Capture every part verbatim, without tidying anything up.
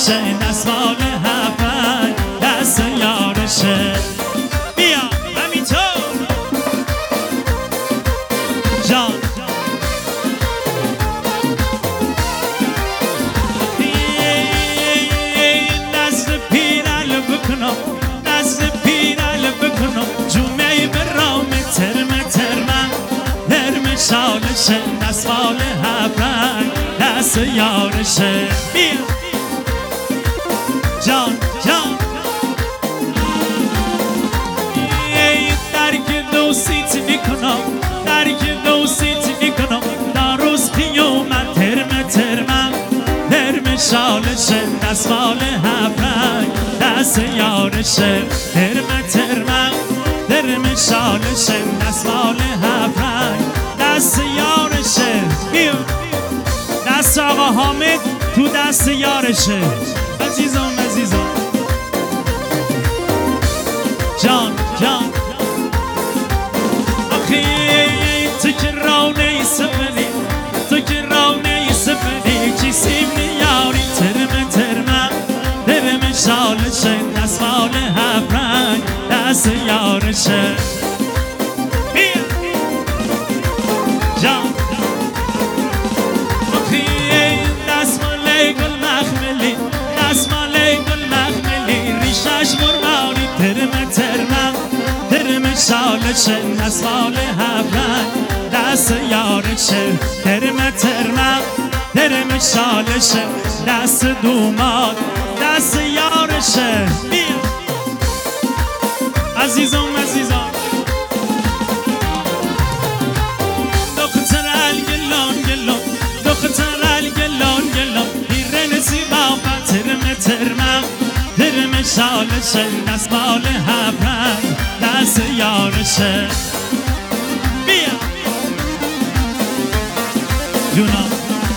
یارشه دستمال هفت دست یارشه بیا همینطور جان دست پیرل بکنم دست پیرل بکنم جمعه برام ترم ترمم ترم شالشه دستمال هفت دست یارشه بیا جان جان درک دوستیت میکنم درک دوستیت میکنم در روز قیامت ترم ترمم ترم شالشه دستمال هفرنگ دست یارشه ترم ترمم ترم شالشه دستمال هفرنگ دست یارشه بیا دست آقا حامد تو دست یارشه عزیزان عزیزان جان جان آخی تو که رونه سفری تو که رونه سفری چی سیم نیاری ترم ترمم ترم شالشه دستمال هفرنگ دست یارشه بیا جان آخی دستمال گل مخملی دستمال گل مخملی ریشش مرمانی ترم ترمم ترم شالشه دستمال هفرنگ دست یارشه ترم ترمم ترم شالشه دست دوماد دست یارشه بیا عزیزان عزیزان دختر الگلان گلان دختر الگلان گلان پیرن زیبا ترم ترمم ترم شالشه دستمال هفرنگ دست یارشه بیا جونم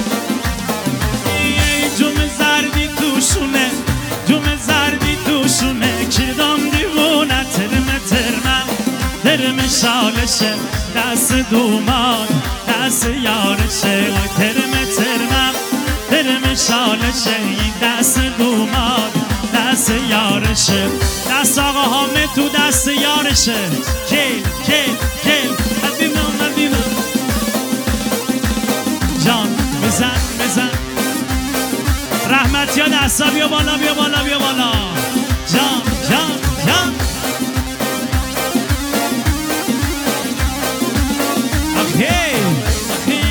جمع زردی توشونه جمع زردی توشونه کدام دیوونه ترم ترمم ترم شالشه دست دومان دست یارشه ترم ترمم ترم شالشه دست دومان دست یارشه دست آقا حامد تو دست یارشه کل کل کل مدینم مدینم جان بزن بزن رحمت یا دستا بیا بالا بیا بالا بیا بالا جان جان